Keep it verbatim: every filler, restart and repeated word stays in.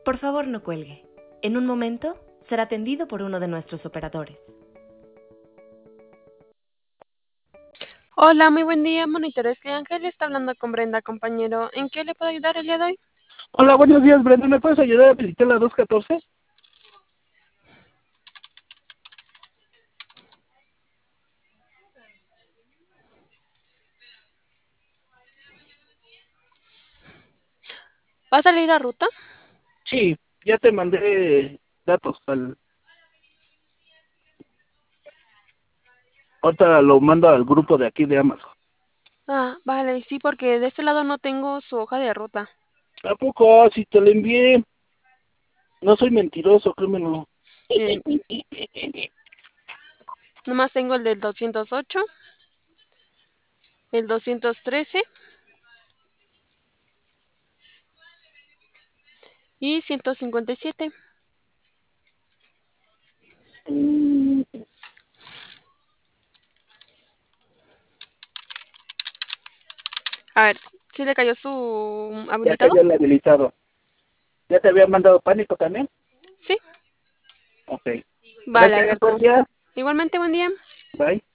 Por favor, no cuelgue. En un momento será atendido por uno de nuestros operadores. Hola, muy buen día, monitores de Ángel. Está hablando con Brenda, compañero. ¿En qué le puedo ayudar el día de hoy? Hola, buenos días, Brenda. ¿Me puedes ayudar a visitar la doscientos catorce? ¿Va a salir a ruta? Sí, ya te mandé datos. Al... Ahorita lo mando al grupo de aquí de Amazon. Ah, vale, sí, porque de este lado no tengo su hoja de ruta. ¿A poco? Si te lo envié. No soy mentiroso, créemelo. Miren, nomás tengo el del doscientos ocho, el doscientos trece y ciento cincuenta y siete. Mm, A ver, ¿sí le cayó su Ya habilitado? cayó el habilitado. ¿Ya te había mandado pánico también? Sí. Ok. Vale, Gracias, buen Alberto. día. Igualmente, buen día. Bye.